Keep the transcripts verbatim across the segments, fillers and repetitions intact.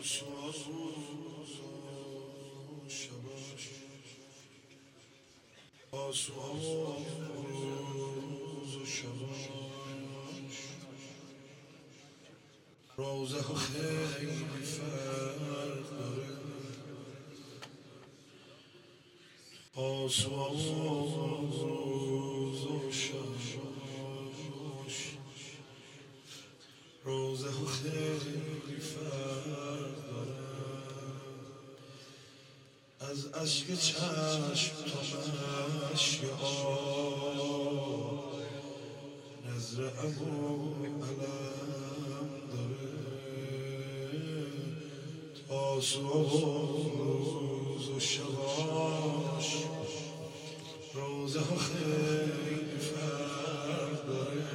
روزه ها خیلی فرق داره، آسمان روز و شباش. روزه ها خیلی فرق داره، از اشک چشم تا مشک آب، نظر عمو علم داره. تاسوعا روز و شباش، روزه ها خیلی فرق داره،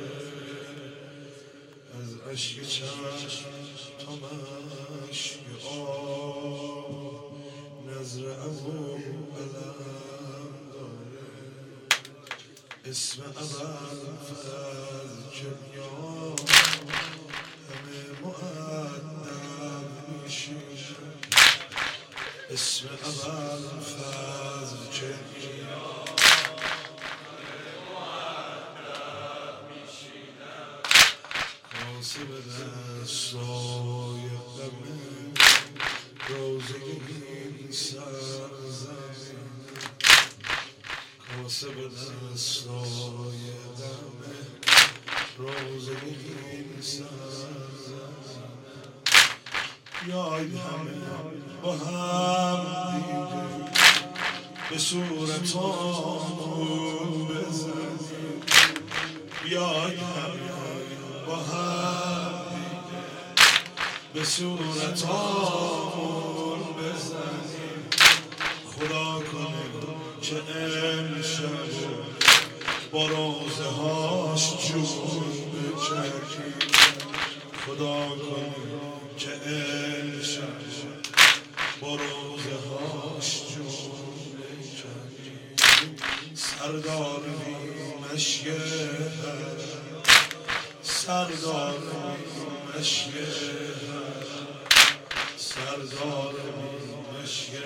از اشک چشم تا مشک آب، نظر عمو علم داره. اسم ابوالفضل که میاد همه مؤدب میشینن، اسم ابوالفضل که میاد همه مؤدب میشینن. کاسه به دستای غمه روزه این سرزمین، کاسه به دستای غمه روزه این سرزمین. بیایید همه با هم دیگه به صورت آمون بزنیم، بیایید همه با هم دیگه به صورت آمون بزنیم. خدا کنه که امشب با روزه هاش جون بچرخیم، خدا کنه که امشب با روزه هاش جون بچرخیم. سردار مشیه سردار مشیه سردار مشیه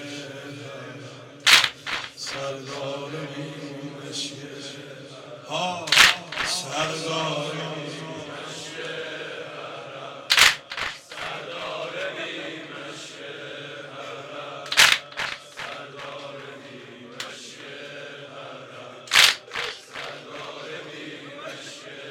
سردار مشیه ها سردار مشیه سردار مشیه سردار مشیه سردار مشیه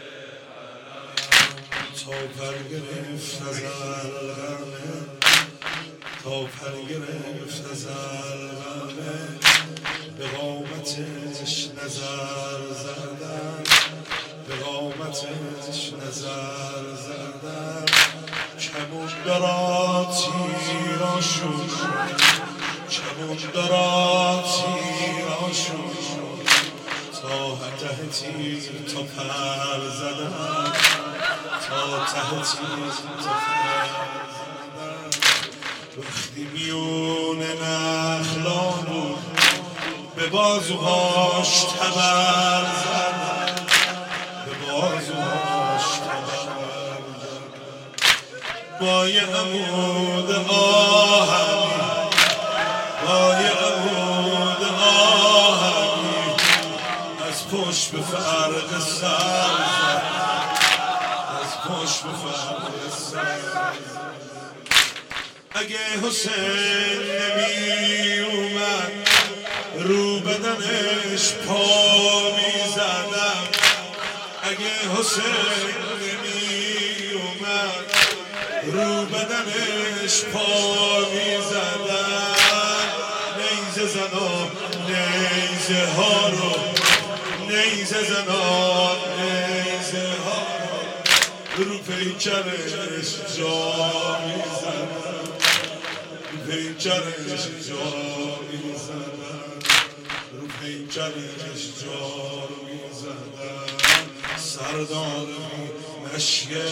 تا پر گرفت از الغمه، تا پر گرفت از الغمه، به قامتش نظر زدن، به قامتش نظر زدن. کمون دارا تیراشون، کمون دارا تیراشون، تا ته تیر تا پر زدن، تا ته تیر تا پر زدن. وقتی میون نخلا بود به بازوهاش تبر زدن، به بازوهاش تبر زدن. با یه عمود آهنی، با یه عمود آهنی از پشت به فرق سر زد، از پشت به فرق سر زد. اگه حسین نمی اومد رو بدنش پا میزدم، اگه حسین نمی اومد رو بدنش پا میزدم. نیزه زنان نیزه ها رو، نیزه زنان نیزه ها رو رو پیکرش جا میزدم، رو پیکرش جا میزدم، رو پیکرش جا میزدم. سردار مشیه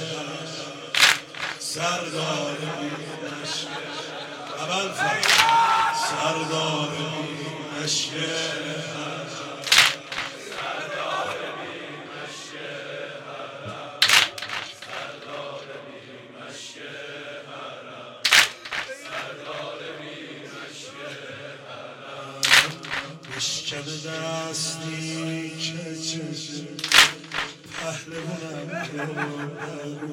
سردار مشیه ابوالفضل سردار مشیه بشکن دستی که چشم پهلوانم رو درون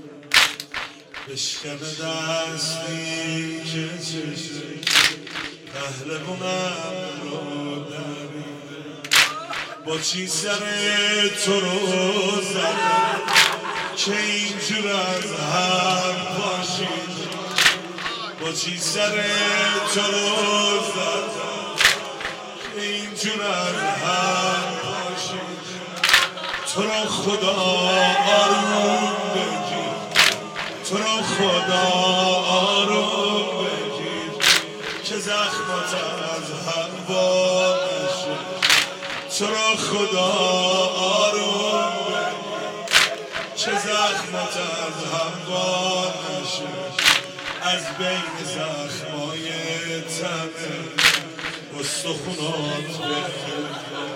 بشکن دستی که چشم پهلوانم رو درون با چی سر تو رو زدم که اینجور از هم پاشید با چی سر تو رو زدم که اینجور از هم پاشید تو را خدا آروم بگیر تو را خدا آروم بگیر که زخمات از هم وا نشه تو را خدا آروم بگیر که زخمات از هم وا نشه از بین زخمای تنه استخونات بخیر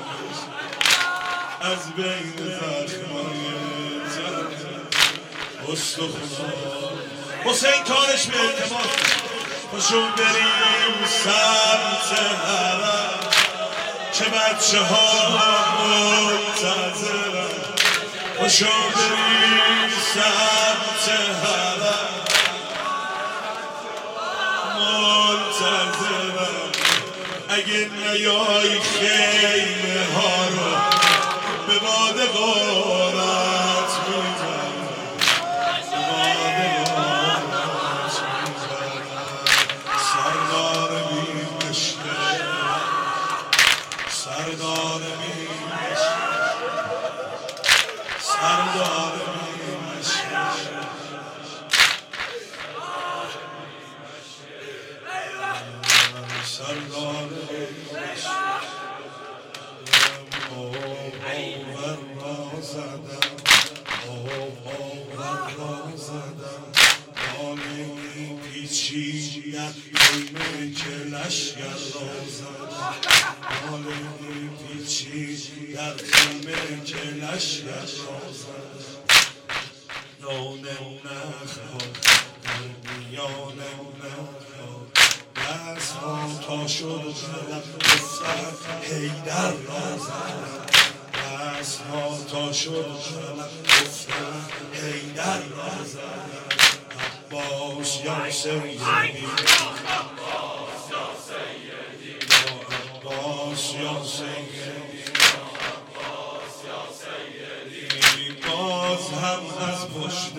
از بین زخمای تنه استخونات حسین کارش به التماس پاشون بریم سمت حرم که بچه ها منتظرن پاشون بریم سمت حرم منتظرم اگه نیای خیمه ها رو به باد غارت میزنم به باد غارت میزنم سردار بی مشکل سردار بی مشکل سردار بی مشکل سردار آور را زدم آور را زدم آلی پیچی خیمه که لشگر را زدم آلی پیچی در خیمه که لشگر را زدم نانه نخوا در میان نخوا دست ها تا شد زدم گفتم حیدر را زدم دست ها تا شد زدم گفتم حیدر را زدم عباس یا سیدی عباس یا سیدی عباس یا سیدی باز هم از پشت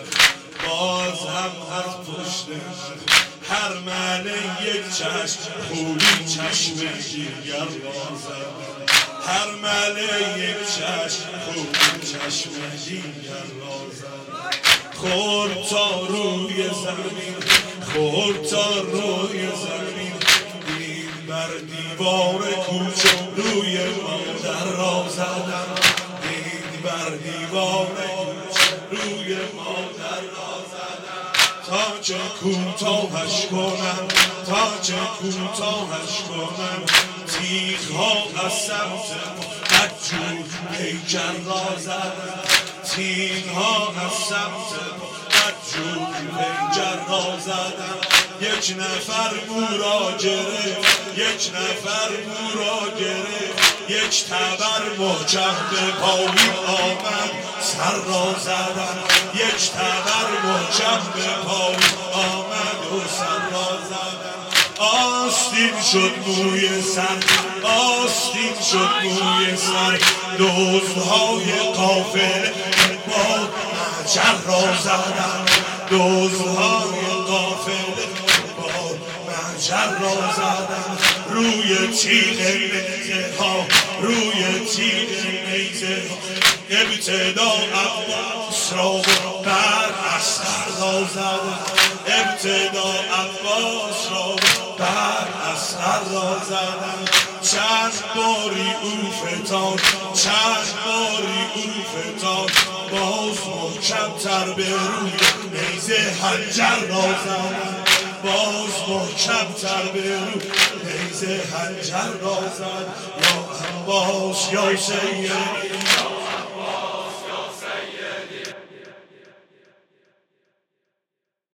باز هم از پشت هر معنی یک چشم خولی چشم دیگر را زدم هر معنی یک چشم خولی چشم دیگر را زدم خورد تا روی زمین خورد تا روی زمین دید بر دیوار کوچه روی مادر را زدم دید بر دیوار کوچه روی مادر را زدم تا چه کوتاهش کنم تا چه کوتاهش کنم تیغ ها از سمت بدجور پیکر را زدم تیغ ها از سمت بدجور پیکر را زدم یک نفر مو را گرفت یک نفر مو را گرفت یک تبر محکم به پایی آمد سر را زدم یک تبر محکم به پایی آمد و سر را زدم آستین شد موی سر آستین شد موی سر دزدهای قافله با محجر را زدم دزدهای قافله با محجر را زدم روی تیغ نیزه ها روی تیغ نیزه ها ابتدا عباس را بر اصغر را زدم ابتدا عباس را بر اصغر را زدم چند باری او فتاد چند باری او فتاد باز محکم‌تر به روی نیزه حنجر را زدم باز محکم‌تر به روی نیزه حنجر را زد یا عباس یا سید